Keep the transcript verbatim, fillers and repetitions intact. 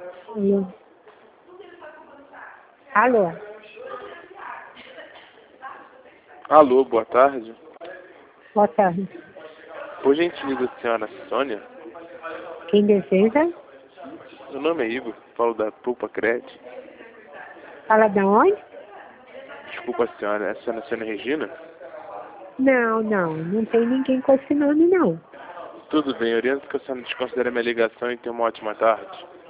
Alô? Alô? Alô, boa tarde. Boa tarde. Por gentileza, senhora Sônia? Quem deseja? Meu nome é Igor, falo da Poupa Crédito. Fala de onde? Desculpa, senhora, essa é a senhora Regina? Não, não, não tem ninguém com esse nome, não. Tudo bem, oriento que a senhora desconsidere minha ligação e tenha uma ótima tarde.